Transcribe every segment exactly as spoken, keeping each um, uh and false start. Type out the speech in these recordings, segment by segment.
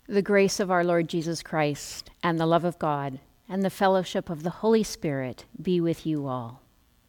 The grace of our Lord Jesus Christ, and the love of God, and the fellowship of the Holy Spirit be with you all.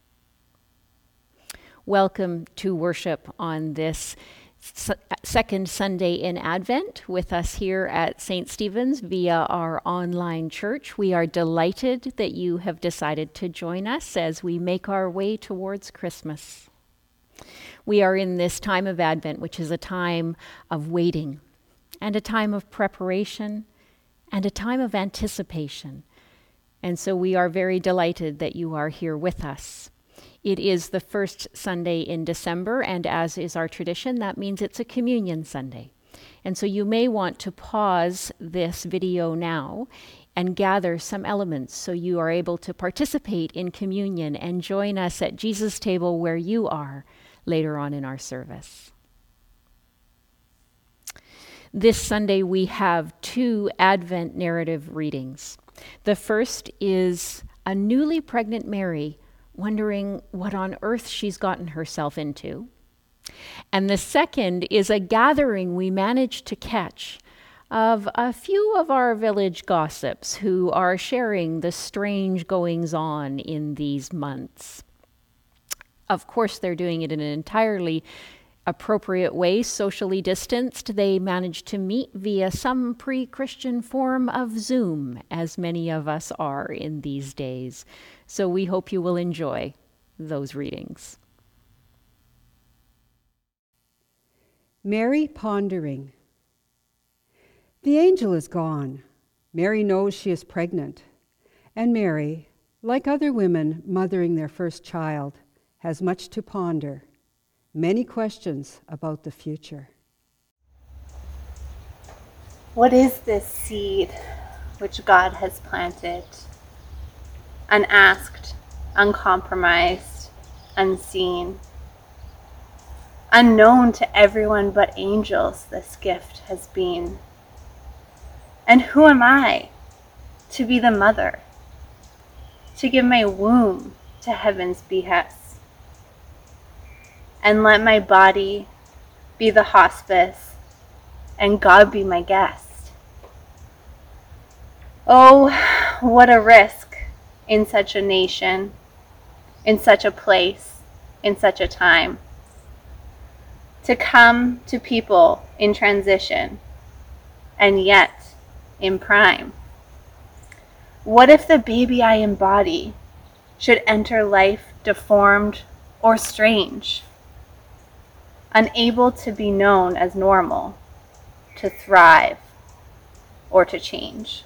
Welcome to worship on this s- second Sunday in Advent with us here at Saint Stephen's via our online church. We are delighted that you have decided to join us as we make our way towards Christmas. We are in this time of Advent, which is a time of waiting, and a time of preparation, and a time of anticipation. And so we are very delighted that you are here with us. It is the first Sunday in December, and as is our tradition, that means it's a Communion Sunday. And so you may want to pause this video now and gather some elements so you are able to participate in communion and join us at Jesus' table where you are later on in our service. This Sunday we have two Advent narrative readings. The first is a newly pregnant Mary wondering what on earth she's gotten herself into. And the second is a gathering we managed to catch of a few of our village gossips who are sharing the strange goings-on in these months. Of course, they're doing it in an entirely appropriate way, socially distanced. They managed to meet via some pre-Christian form of Zoom, as many of us are in these days. So we hope you will enjoy those readings. Mary pondering. The angel is gone. Mary knows she is pregnant. And Mary, like other women mothering their first child, has much to ponder. Many questions about the future. What is this seed which God has planted? Unasked, uncompromised, unseen. Unknown to everyone but angels, this gift has been. And who am I to be the mother, to give my womb to heaven's behest? And let my body be the hospice, and God be my guest. Oh, what a risk in such a nation, in such a place, in such a time. To come to people in transition, and yet in prime. What if the baby I embody should enter life deformed or strange? Unable to be known as normal, to thrive, or to change?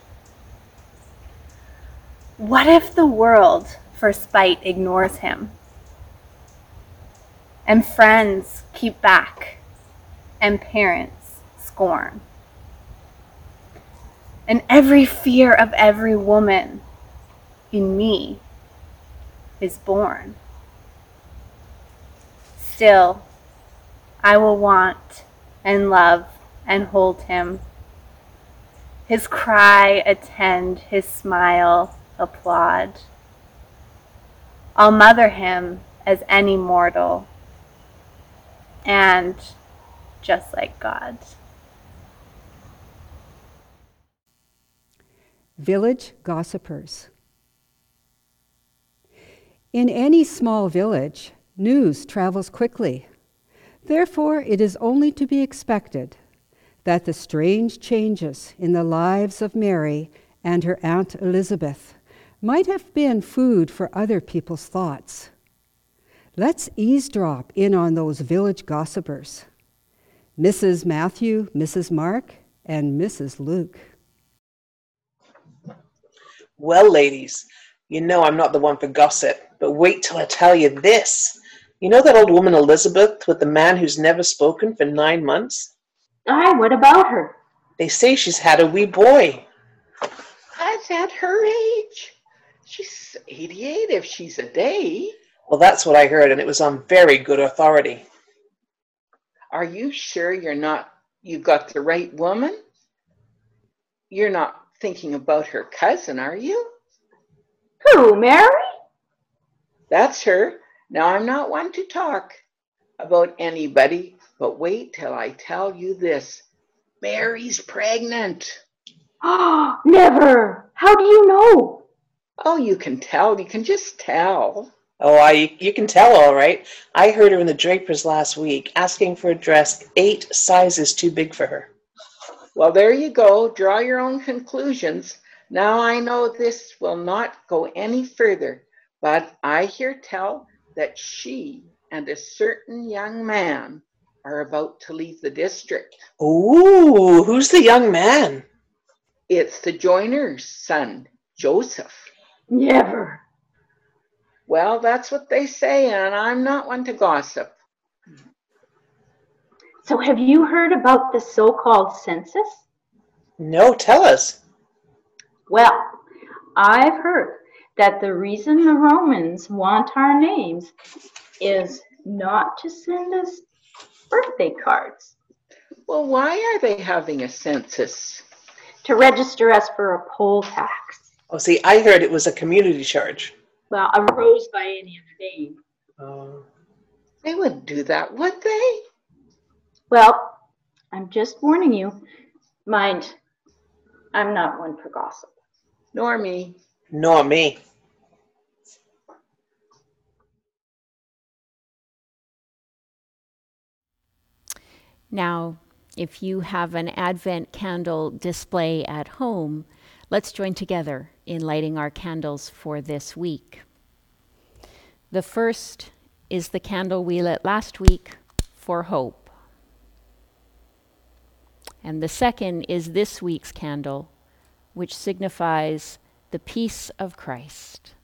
What if the world, for spite, ignores him? And friends keep back, and parents scorn? And every fear of every woman in me is born. Still, I will want and love and hold him. His cry attend, his smile applaud. I'll mother him as any mortal, and just like God. Village gossipers. In any small village, news travels quickly. Therefore, it is only to be expected that the strange changes in the lives of Mary and her Aunt Elizabeth might have been food for other people's thoughts. Let's eavesdrop in on those village gossipers, Missus Matthew, Missus Mark, and Missus Luke. Well, ladies, you know I'm not the one for gossip, but wait till I tell you this. You know that old woman Elizabeth with the man who's never spoken for nine months? Aye, what about her? They say she's had a wee boy. That's at her age. She's eighty-eight if she's a day. Well, that's what I heard, and it was on very good authority. Are you sure you're not, you got the right woman? You're not thinking about her cousin, are you? Who, Mary? That's her. Now, I'm not one to talk about anybody, but wait till I tell you this. Mary's pregnant. Oh, never. How do you know? Oh, you can tell. You can just tell. Oh, I, you can tell all right. I heard her in the Drapers last week asking for a dress eight sizes too big for her. Well, there you go. Draw your own conclusions. Now I know this will not go any further, but I hear tell that she and a certain young man are about to leave the district. Ooh, who's the young man? It's the joiner's son, Joseph. Never. Well, that's what they say, and I'm not one to gossip. So have you heard about the so-called census? No, tell us. Well, I've heard that the reason the Romans want our names is not to send us birthday cards, Well, why are they having a census? to register us for a poll tax. Oh, see, I heard it was a community charge. Well, a rose by any name. Oh. They wouldn't do that, would they? Well, I'm just warning you. Mind, I'm not one for gossip. Nor me. Nor me. Now, if you have an Advent candle display at home, let's join together in lighting our candles for this week. The first is the candle we lit last week for hope. And the second is this week's candle, which signifies the peace of Christ.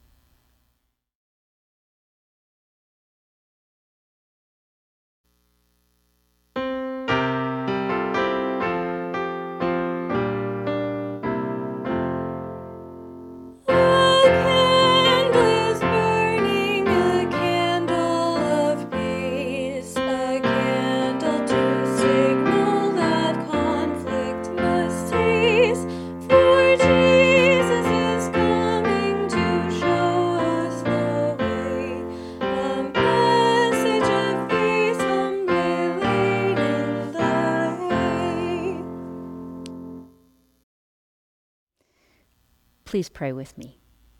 Please pray with me.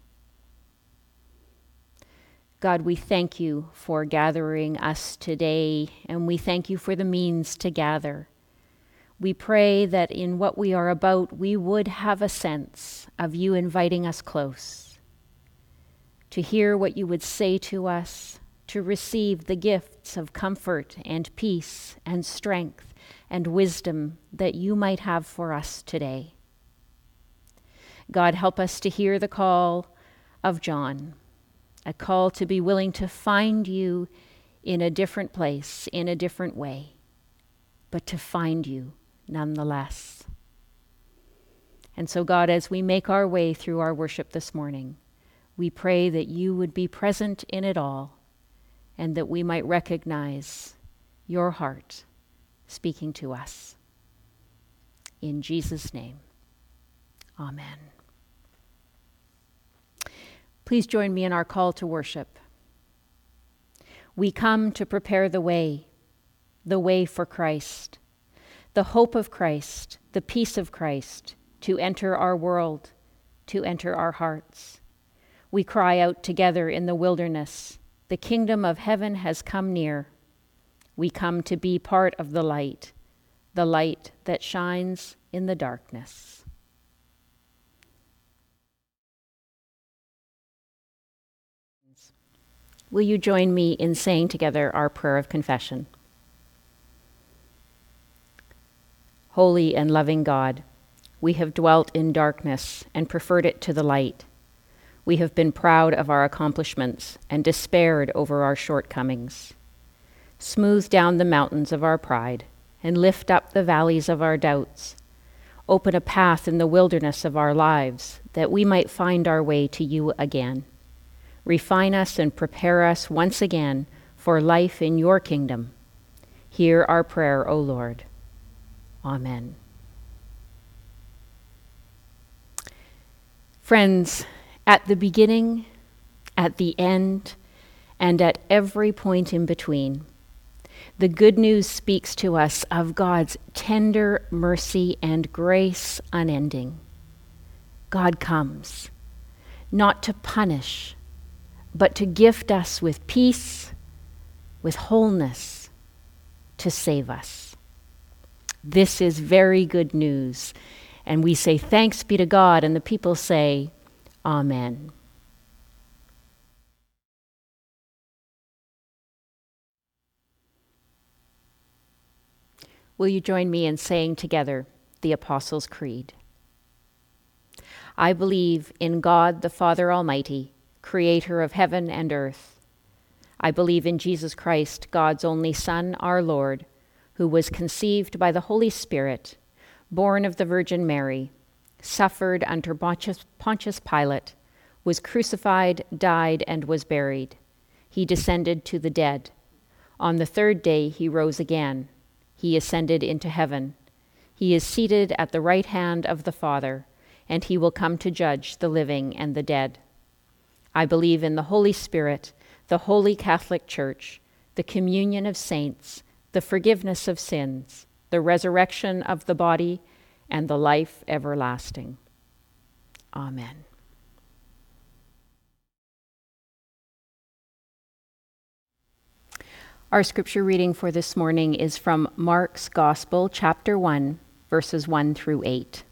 God, we thank you for gathering us today, and we thank you for the means to gather. We pray that in what we are about, we would have a sense of you inviting us close, to hear what you would say to us, to receive the gifts of comfort and peace and strength and wisdom that you might have for us today. God, help us to hear the call of John, a call to be willing to find you in a different place, in a different way, but to find you nonetheless. And so, God, as we make our way through our worship this morning, we pray that you would be present in it all, and that we might recognize your heart speaking to us. In Jesus' name, amen. Please join me in our call to worship. We come to prepare the way, the way for Christ, the hope of Christ, the peace of Christ, to enter our world, to enter our hearts. We cry out together in the wilderness, the kingdom of heaven has come near. We come to be part of the light, the light that shines in the darkness. Will you join me in saying together our prayer of confession? Holy and loving God, we have dwelt in darkness and preferred it to the light. We have been proud of our accomplishments and despaired over our shortcomings. Smooth down the mountains of our pride and lift up the valleys of our doubts. Open a path in the wilderness of our lives that we might find our way to you again. Refine us and prepare us once again for life in your kingdom. Hear our prayer, O Lord. Amen. Friends, at the beginning, at the end, and at every point in between, The good news speaks to us of God's tender mercy and grace unending. God comes, not to punish, but to gift us with peace, with wholeness, to save us. This is very good news, and we say thanks be to God, and the people say, Amen. Will you join me in saying together the Apostles' Creed? I believe in God the Father Almighty, creator of heaven and earth. I believe in Jesus Christ, God's only Son, our Lord, who was conceived by the Holy Spirit, born of the Virgin Mary, suffered under Pontius, Pontius Pilate, was crucified, died, and was buried. He descended to the dead. On the third day he rose again. He ascended into heaven. He is seated at the right hand of the Father, and he will come to judge the living and the dead. I believe in the Holy Spirit, the Holy Catholic Church, the communion of saints, the forgiveness of sins, the resurrection of the body, and the life everlasting. Amen. Our scripture reading for this morning is from Mark's Gospel, chapter one, verses one through eight.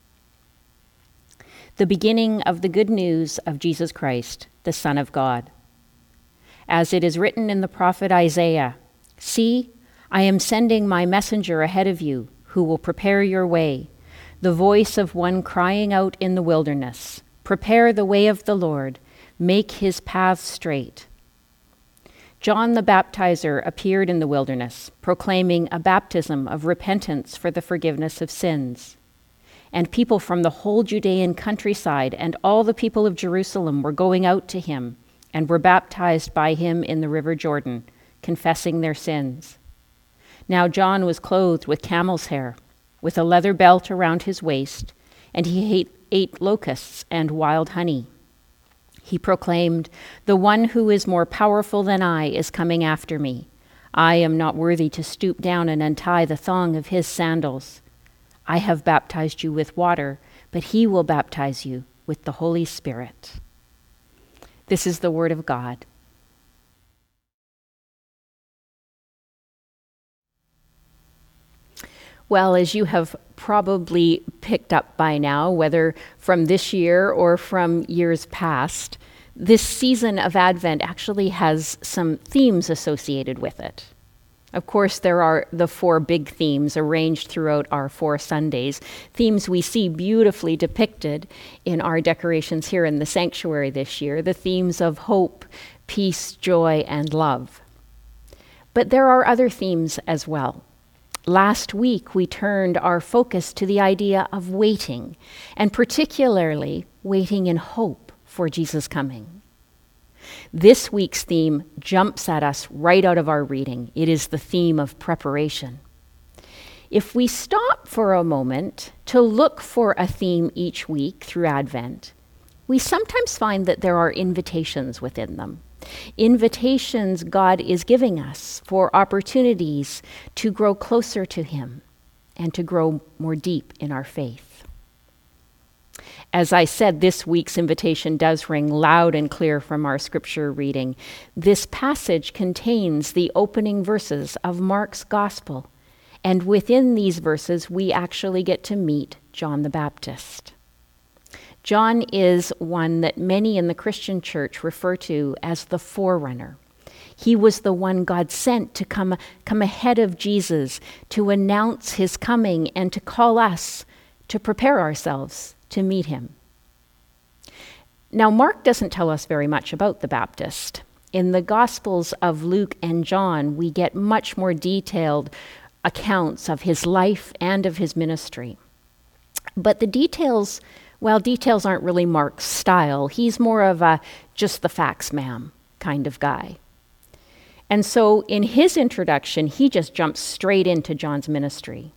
The beginning of the good news of Jesus Christ, the Son of God. As it is written in the prophet Isaiah, "See, I am sending my messenger ahead of you, who will prepare your way, the voice of one crying out in the wilderness, prepare the way of the Lord, make his paths straight." John the Baptizer appeared in the wilderness, proclaiming a baptism of repentance for the forgiveness of sins. And people from the whole Judean countryside and all the people of Jerusalem were going out to him and were baptized by him in the river Jordan, confessing their sins. Now John was clothed with camel's hair, with a leather belt around his waist, and he ate, ate locusts and wild honey. He proclaimed, "The one who is more powerful than I is coming after me. I am not worthy to stoop down and untie the thong of his sandals. I have baptized you with water, but he will baptize you with the Holy Spirit." This is the word of God. Well, as you have probably picked up by now, whether from this year or from years past, this season of Advent actually has some themes associated with it. Of course, there are the four big themes arranged throughout our four Sundays, themes we see beautifully depicted in our decorations here in the sanctuary this year, the themes of hope, peace, joy, and love. But there are other themes as well. Last week, we turned our focus to the idea of waiting, and particularly waiting in hope for Jesus' coming. This week's theme jumps at us right out of our reading. It is the theme of preparation. If we stop for a moment to look for a theme each week through Advent, we sometimes find that there are invitations within them. Invitations God is giving us for opportunities to grow closer to him and to grow more deep in our faith. As I said, this week's invitation does ring loud and clear from our scripture reading. This passage contains the opening verses of Mark's Gospel, and within these verses, we actually get to meet John the Baptist. John is one that many in the Christian church refer to as the forerunner. He was the one God sent to come, come ahead of Jesus, to announce his coming and to call us to prepare ourselves to meet him. Now, Mark doesn't tell us very much about the Baptist. In the Gospels of Luke and John, we get much more detailed accounts of his life and of his ministry. But the details, well, details aren't really Mark's style. He's more of a just the facts, ma'am kind of guy. And so in his introduction, he just jumps straight into John's ministry.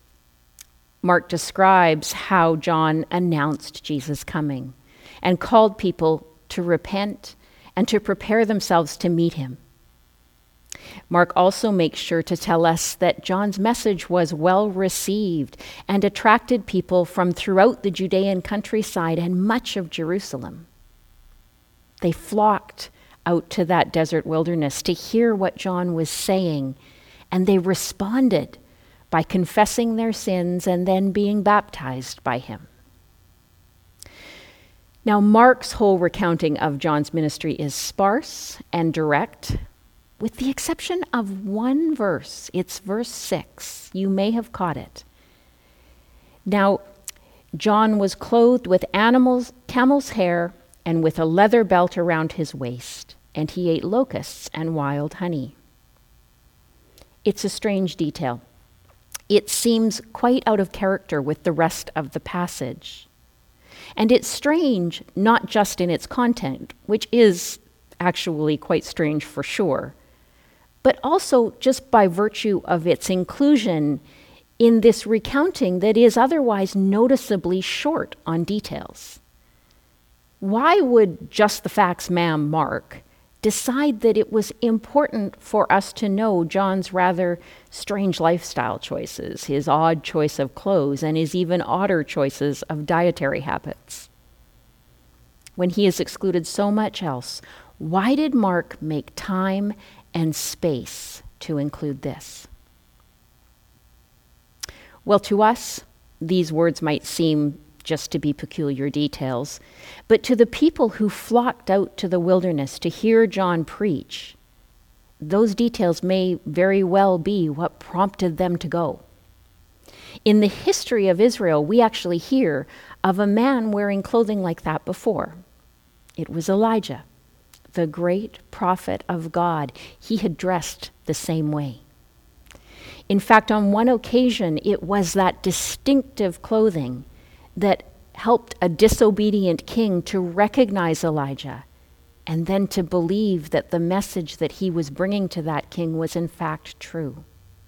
Mark describes how John announced Jesus' coming and called people to repent and to prepare themselves to meet him. Mark also makes sure to tell us that John's message was well received and attracted people from throughout the Judean countryside and much of Jerusalem. They flocked out to that desert wilderness to hear what John was saying, and they responded by confessing their sins and then being baptized by him. Now, Mark's whole recounting of John's ministry is sparse and direct, with the exception of one verse. It's verse six. You may have caught it. Now, John was clothed with animals, camel's hair, and with a leather belt around his waist, and he ate locusts and wild honey. It's a strange detail. It seems quite out of character with the rest of the passage. And it's strange not just in its content, which is actually quite strange for sure, but also just by virtue of its inclusion in this recounting that is otherwise noticeably short on details. Why would just the facts ma'am Mark decide that it was important for us to know John's rather strange lifestyle choices, his odd choice of clothes, and his even odder choices of dietary habits? When he has excluded so much else, why did Mark make time and space to include this? Well, to us, these words might seem just to be peculiar details, but to the people who flocked out to the wilderness to hear John preach, those details may very well be what prompted them to go. In the history of Israel, we actually hear of a man wearing clothing like that before. It was Elijah, the great prophet of God. He had dressed the same way. In fact, on one occasion, it was that distinctive clothing that helped a disobedient king to recognize Elijah and then to believe that the message that he was bringing to that king was in fact true.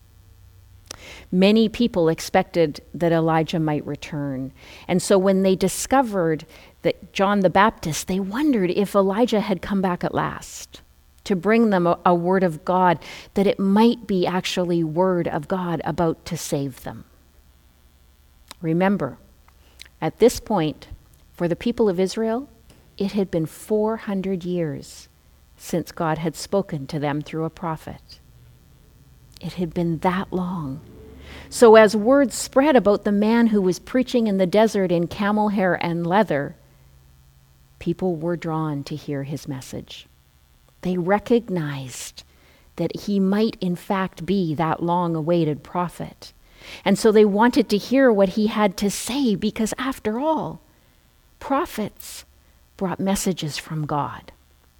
Many people expected that Elijah might return, and so when they discovered that John the Baptist, they wondered if Elijah had come back at last to bring them a, a word of God, that it might be actually word of God about to save them. Remember, at this point, for the people of Israel, it had been four hundred years since God had spoken to them through a prophet. It had been that long. So as word spread about the man who was preaching in the desert in camel hair and leather, people were drawn to hear his message. They recognized that he might in fact be that long-awaited prophet. And so they wanted to hear what he had to say, because after all, prophets brought messages from God.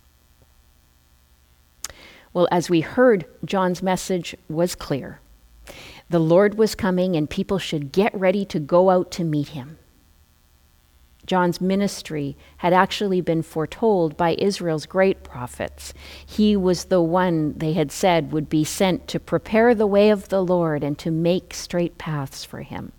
Well, as we heard, John's message was clear. The Lord was coming and people should get ready to go out to meet him. John's ministry had actually been foretold by Israel's great prophets. He was the one they had said would be sent to prepare the way of the Lord and to make straight paths for him.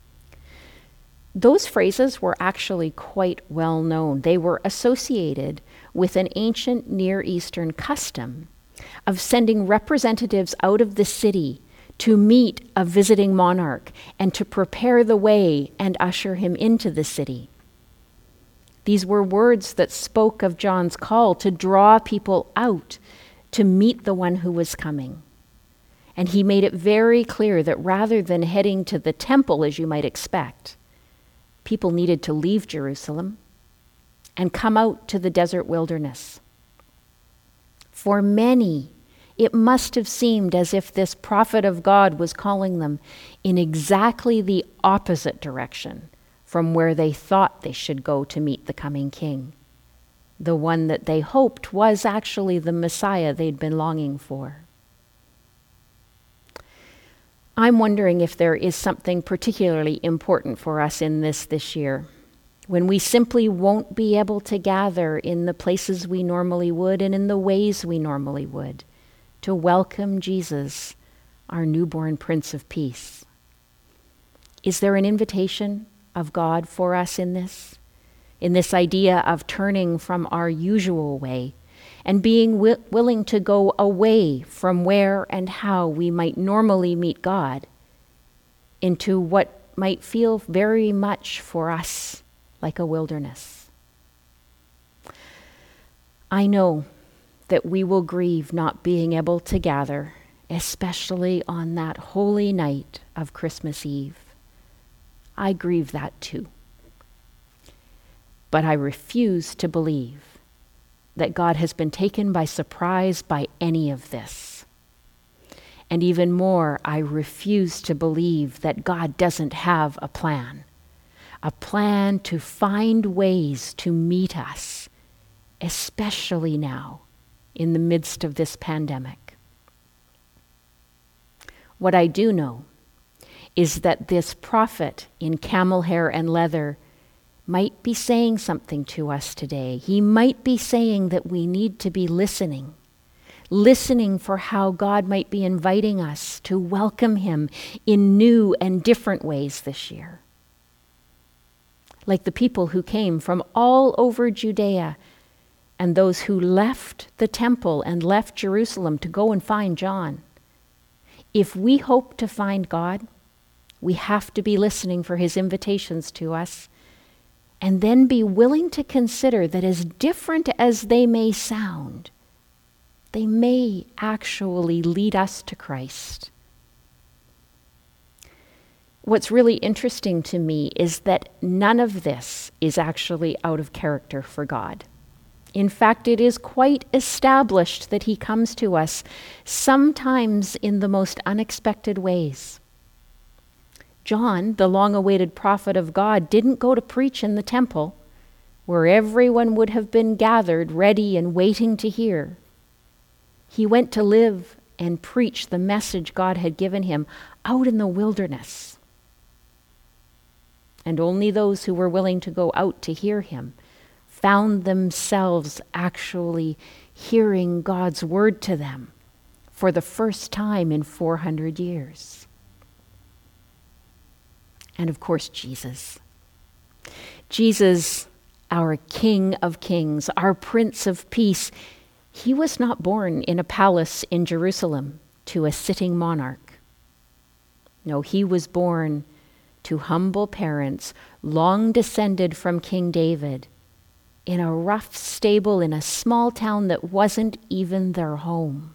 Those phrases were actually quite well known. They were associated with an ancient Near Eastern custom of sending representatives out of the city to meet a visiting monarch and to prepare the way and usher him into the city. These were words that spoke of John's call to draw people out to meet the one who was coming. And he made it very clear that rather than heading to the temple, as you might expect, people needed to leave Jerusalem and come out to the desert wilderness. For many, it must have seemed as if this prophet of God was calling them in exactly the opposite direction from where they thought they should go to meet the coming king, the one that they hoped was actually the Messiah they'd been longing for. I'm wondering if there is something particularly important for us in this this year, when we simply won't be able to gather in the places we normally would and in the ways we normally would to welcome Jesus, our newborn Prince of Peace. Is there an invitation of God for us in this, in this idea of turning from our usual way and being wi- willing to go away from where and how we might normally meet God into what might feel very much for us like a wilderness. I know that we will grieve not being able to gather, especially on that holy night of Christmas Eve. I grieve that too. But I refuse to believe that God has been taken by surprise by any of this. And even more, I refuse to believe that God doesn't have a plan, a plan to find ways to meet us, especially now in the midst of this pandemic. What I do know is that this prophet in camel hair and leather might be saying something to us today. He might be saying that we need to be listening, listening for how God might be inviting us to welcome him in new and different ways this year. Like the people who came from all over Judea and those who left the temple and left Jerusalem to go and find John. If we hope to find God, we have to be listening for his invitations to us, and then be willing to consider that as different as they may sound, they may actually lead us to Christ. What's really interesting to me is that none of this is actually out of character for God. In fact, it is quite established that he comes to us sometimes in the most unexpected ways. John, the long-awaited prophet of God, didn't go to preach in the temple, where everyone would have been gathered, ready and waiting to hear. He went to live and preach the message God had given him out in the wilderness. And only those who were willing to go out to hear him found themselves actually hearing God's word to them for the first time in four hundred years. And of course, Jesus. Jesus, our King of Kings, our Prince of Peace, he was not born in a palace in Jerusalem to a sitting monarch. No, he was born to humble parents, long descended from King David, in a rough stable in a small town that wasn't even their home.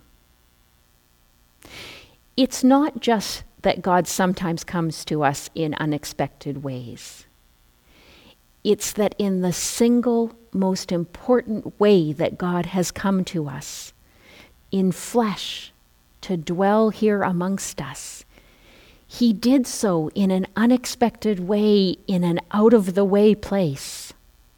It's not just that God sometimes comes to us in unexpected ways. It's that in the single most important way that God has come to us, in flesh, to dwell here amongst us, he did so in an unexpected way, in an out-of-the-way place.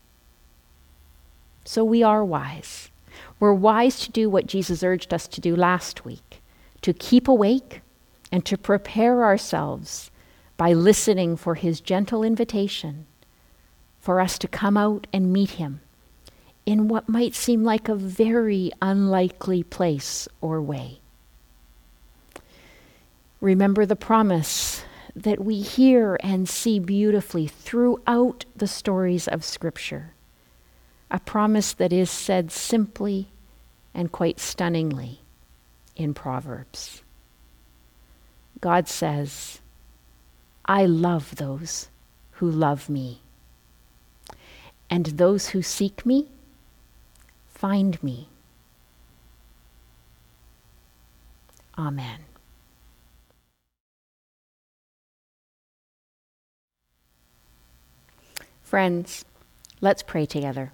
So we are wise. We're wise to do what Jesus urged us to do last week, to keep awake and to prepare ourselves by listening for his gentle invitation for us to come out and meet him in what might seem like a very unlikely place or way. Remember the promise that we hear and see beautifully throughout the stories of Scripture, a promise that is said simply and quite stunningly in Proverbs. God says, I love those who love me, and those who seek me find me. Amen. Friends, let's pray together.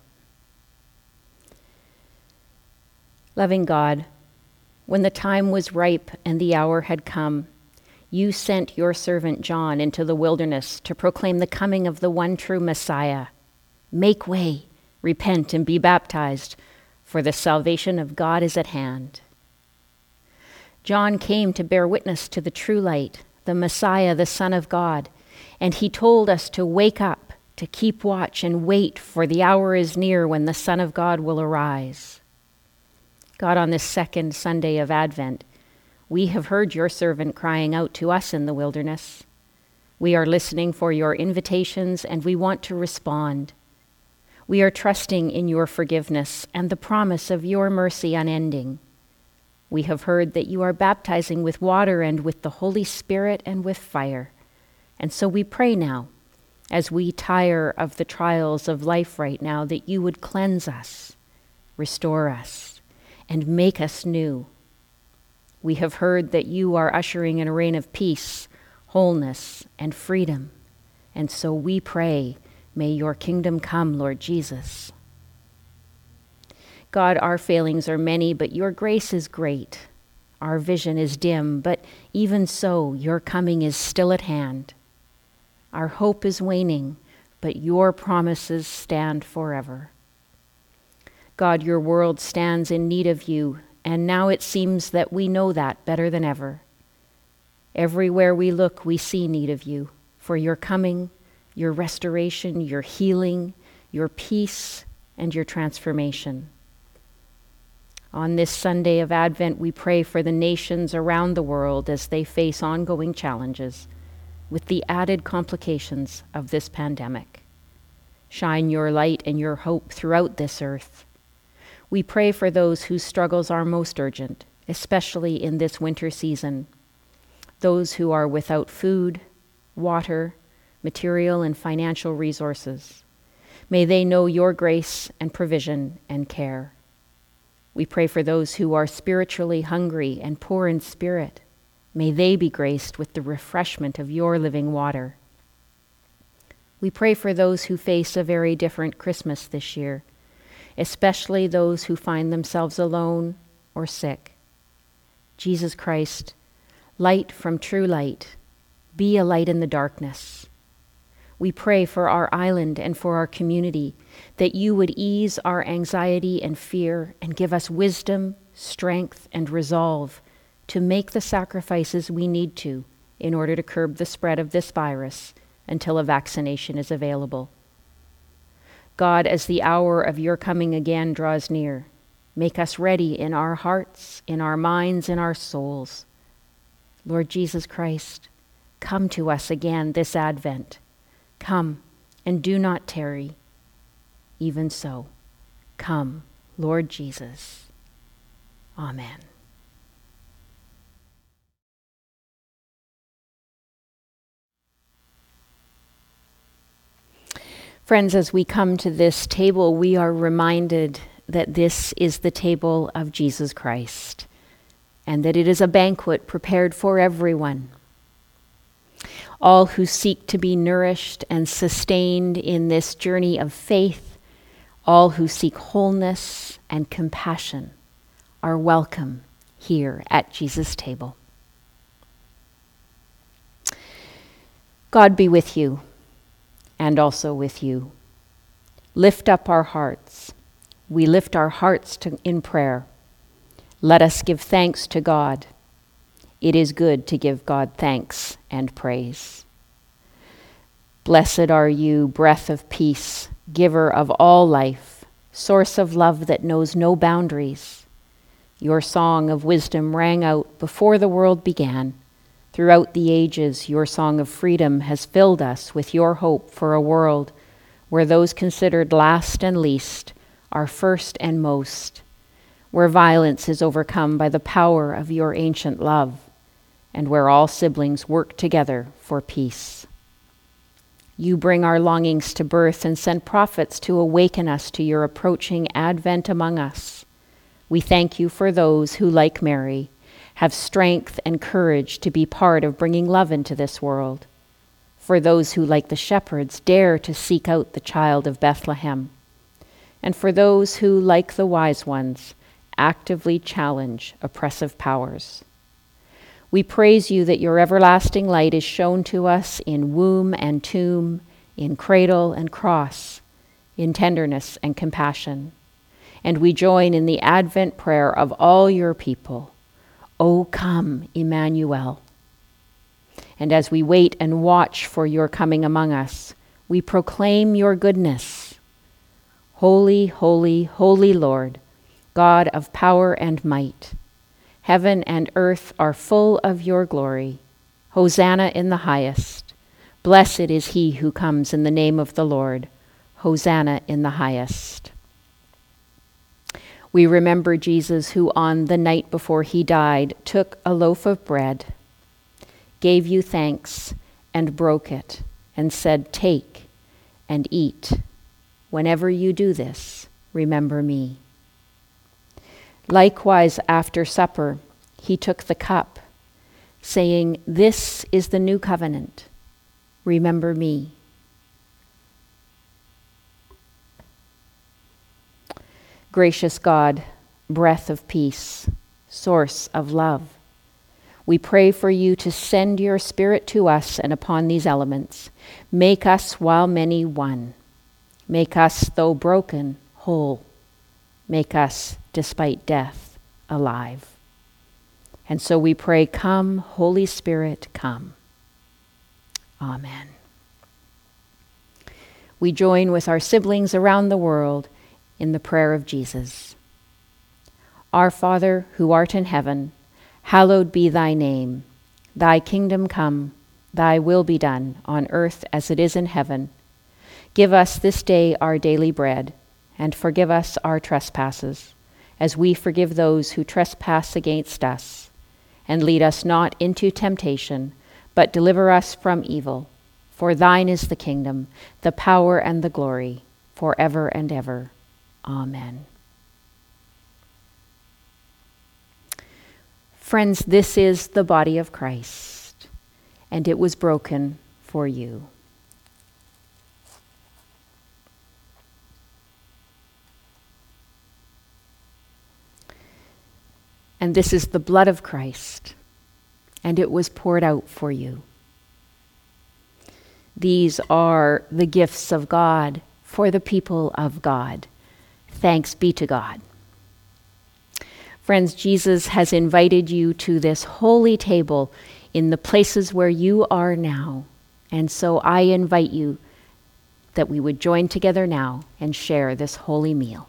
Loving God, when the time was ripe and the hour had come, you sent your servant John into the wilderness to proclaim the coming of the one true Messiah. Make way, repent, and be baptized, for the salvation of God is at hand. John came to bear witness to the true light, the Messiah, the Son of God, and he told us to wake up, to keep watch and wait, for the hour is near when the Son of God will arise. God, on this second Sunday of Advent, we have heard your servant crying out to us in the wilderness. We are listening for your invitations, and we want to respond. We are trusting in your forgiveness and the promise of your mercy unending. We have heard that you are baptizing with water and with the Holy Spirit and with fire. And so we pray now, as we tire of the trials of life right now, that you would cleanse us, restore us, and make us new. We have heard that you are ushering in a reign of peace, wholeness, and freedom. And so we pray, may your kingdom come, Lord Jesus. God, our failings are many, but your grace is great. Our vision is dim, but even so, your coming is still at hand. Our hope is waning, but your promises stand forever. God, your world stands in need of you, and now it seems that we know that better than ever. Everywhere we look, we see need of you, for your coming, your restoration, your healing, your peace, and your transformation. On this Sunday of Advent, we pray for the nations around the world as they face ongoing challenges with the added complications of this pandemic. Shine your light and your hope throughout this earth. We pray for those whose struggles are most urgent, especially in this winter season. Those who are without food, water, material and financial resources. May they know your grace and provision and care. We pray for those who are spiritually hungry and poor in spirit. May they be graced with the refreshment of your living water. We pray for those who face a very different Christmas this year, especially those who find themselves alone or sick. Jesus Christ, light from true light, be a light in the darkness. We pray for our island and for our community, that you would ease our anxiety and fear and give us wisdom, strength, and resolve to make the sacrifices we need to in order to curb the spread of this virus until a vaccination is available. God, as the hour of your coming again draws near, make us ready in our hearts, in our minds, in our souls. Lord Jesus Christ, come to us again this Advent. Come and do not tarry. Even so, come, Lord Jesus. Amen. Friends, as we come to this table, we are reminded that this is the table of Jesus Christ, and that it is a banquet prepared for everyone. All who seek to be nourished and sustained in this journey of faith, all who seek wholeness and compassion, are welcome here at Jesus' table. God be with you, and also with you. Lift up our hearts. We lift our hearts to, in prayer. Let us give thanks to God. It is good to give God thanks and praise. Blessed are you, breath of peace, giver of all life, source of love that knows no boundaries. Your song of wisdom rang out before the world began. Throughout the ages, your song of freedom has filled us with your hope for a world where those considered last and least are first and most, where violence is overcome by the power of your ancient love, and where all siblings work together for peace. You bring our longings to birth and send prophets to awaken us to your approaching advent among us. We thank you for those who, like Mary, have strength and courage to be part of bringing love into this world. For those who, like the shepherds, dare to seek out the child of Bethlehem. And for those who, like the wise ones, actively challenge oppressive powers. We praise you that your everlasting light is shown to us in womb and tomb, in cradle and cross, in tenderness and compassion. And we join in the Advent prayer of all your people. O come, Emmanuel. And as we wait and watch for your coming among us, we proclaim your goodness. Holy, holy, holy Lord, God of power and might. Heaven and earth are full of your glory. Hosanna in the highest. Blessed is he who comes in the name of the Lord. Hosanna in the highest. We remember Jesus, who on the night before he died took a loaf of bread, gave you thanks, and broke it, and said, "Take and eat. Whenever you do this, remember me." Likewise, after supper, he took the cup, saying, "This is the new covenant. Remember me." Gracious God, breath of peace, source of love, we pray for you to send your Spirit to us and upon these elements. Make us, while many, one. Make us, though broken, whole. Make us, despite death, alive. And so we pray, come, Holy Spirit, come. Amen. We join with our siblings around the world in the prayer of Jesus. Our Father, who art in heaven, hallowed be thy name. Thy kingdom come, thy will be done, on earth as it is in heaven. Give us this day our daily bread, and forgive us our trespasses, as we forgive those who trespass against us. And lead us not into temptation, but deliver us from evil. For thine is the kingdom, the power, and the glory, forever and ever. Amen. Friends, this is the body of Christ, and it was broken for you. And this is the blood of Christ, and it was poured out for you. These are the gifts of God for the people of God. Thanks be to God. Friends, Jesus has invited you to this holy table in the places where you are now. And so I invite you that we would join together now and share this holy meal.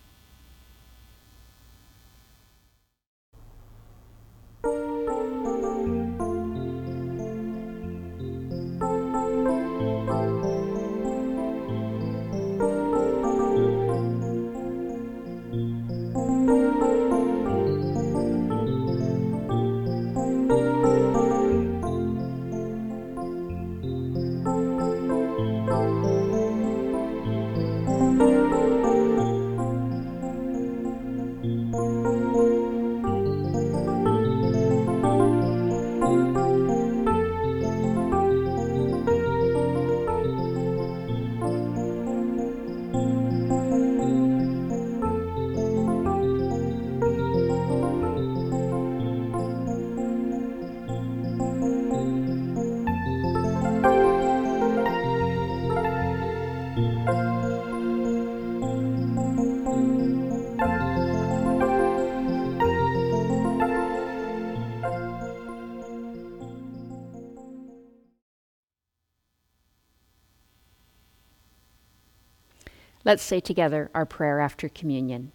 Let's say together our prayer after communion.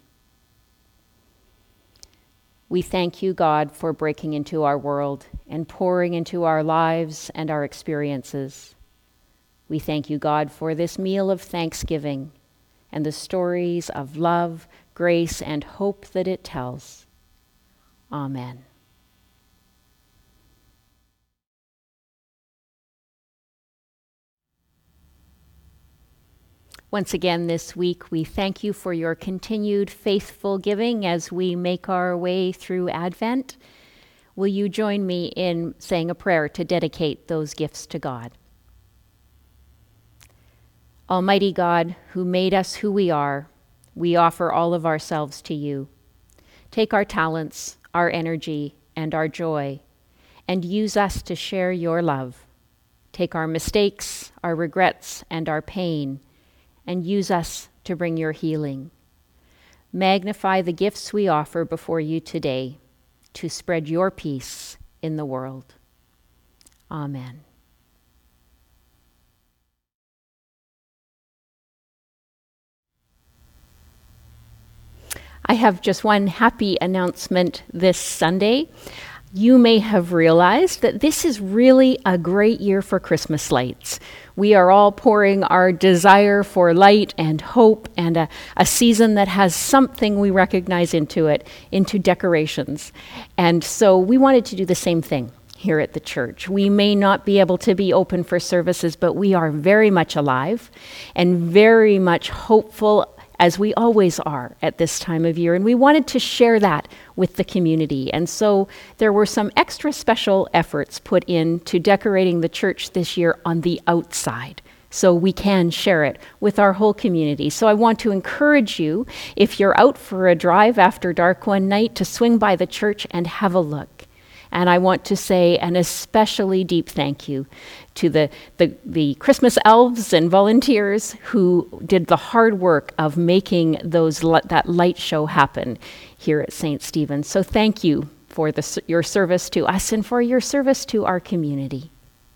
We thank you, God, for breaking into our world and pouring into our lives and our experiences. We thank you, God, for this meal of thanksgiving and the stories of love, grace, and hope that it tells. Amen. Once again this week, we thank you for your continued faithful giving as we make our way through Advent. Will you join me in saying a prayer to dedicate those gifts to God? Almighty God, who made us who we are, we offer all of ourselves to you. Take our talents, our energy, and our joy, and use us to share your love. Take our mistakes, our regrets, and our pain, and use us to bring your healing. Magnify the gifts we offer before you today to spread your peace in the world. Amen. I have just one happy announcement this Sunday. you may have realized that this is really a great year for Christmas lights. We are all pouring our desire for light and hope and a, a season that has something we recognize into it, into decorations. And so we wanted to do the same thing here at the church. We may not be able to be open for services, but we are very much alive and very much hopeful, as we always are at this time of year. And we wanted to share that with the community. And so there were some extra special efforts put into decorating the church this year on the outside, so we can share it with our whole community. So I want to encourage you, if you're out for a drive after dark one night, to swing by the church and have a look. And I want to say an especially deep thank you to the, the, the Christmas elves and volunteers who did the hard work of making those that light show happen here at Saint Stephen's. So thank you for the, your service to us and for your service to our community.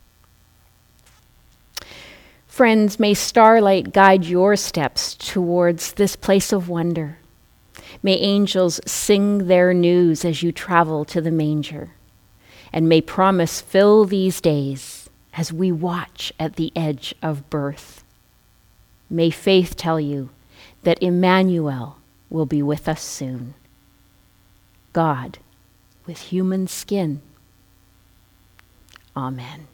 Friends, may starlight guide your steps towards this place of wonder. May angels sing their news as you travel to the manger. And may promise fill these days as we watch at the edge of birth. May faith tell you that Emmanuel will be with us soon. God with human skin. Amen.